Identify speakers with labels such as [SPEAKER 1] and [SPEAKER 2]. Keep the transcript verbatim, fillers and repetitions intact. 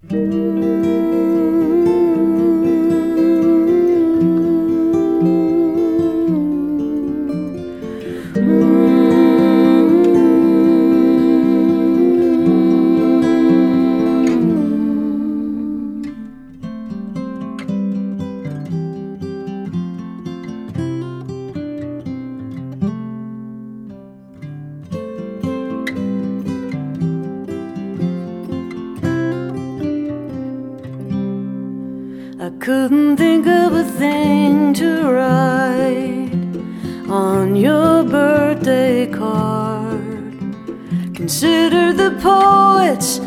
[SPEAKER 1] I couldn't think of a thing to write on your birthday card. Consider the poets